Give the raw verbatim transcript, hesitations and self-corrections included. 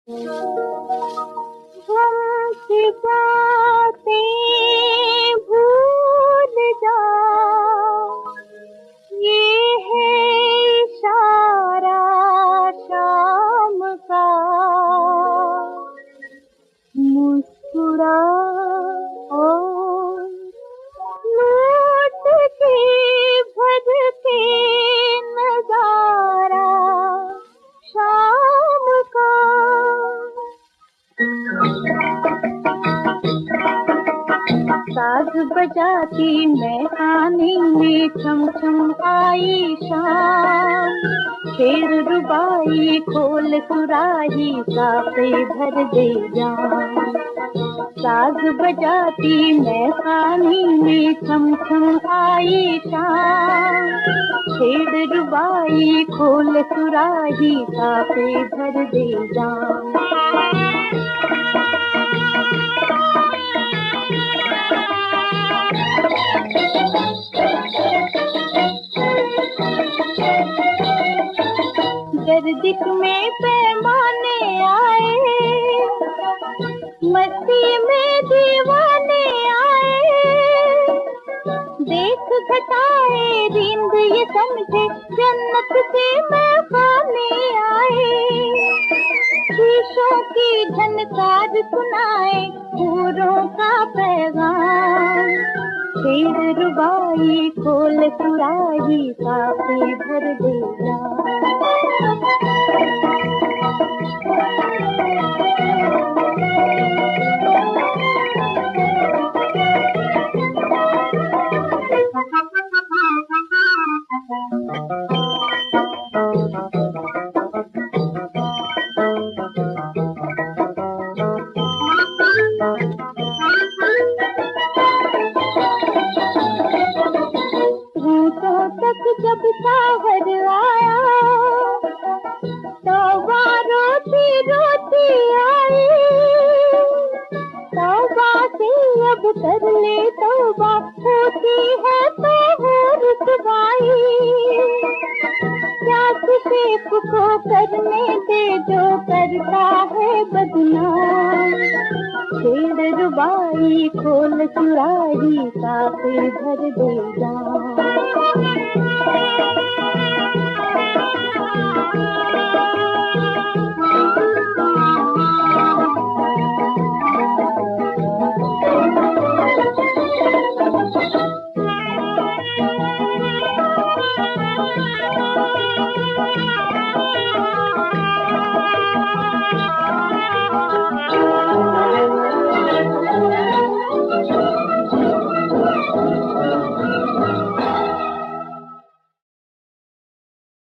हमसे बातें भूल जा, ये है इशारा शाम का। मुस्कुरा और लौट के भर के नजारा शाम का। साज बजाती मैं आने में छम छम आई शाम। शेर रुबाई खोल सुराही साफे भर दे जान। साज बजाती मैं आने में छम छम आई शाम। शेर रुबाई खोल सुराही साफे भर दे जान। गर्दिश में पैमाने आए, मस्ती में दीवाने आए। देख घटाए रींद ये समझे जन्नत से मैं खाने आए। शीशों की झनकार सुनाए हूरों का पैगाम। शेर रुबाई खोल सुराही साफे भर दे जान। तक जब साहर आया, तौबा रोती रोती आई। तौबा से अब कर ले तौबा, होती है तो हो रुसवाई। क्या किसी को करने दे जो करता है बदनाम। शेर रुबाई खोल सुराही साफे भर दे जान।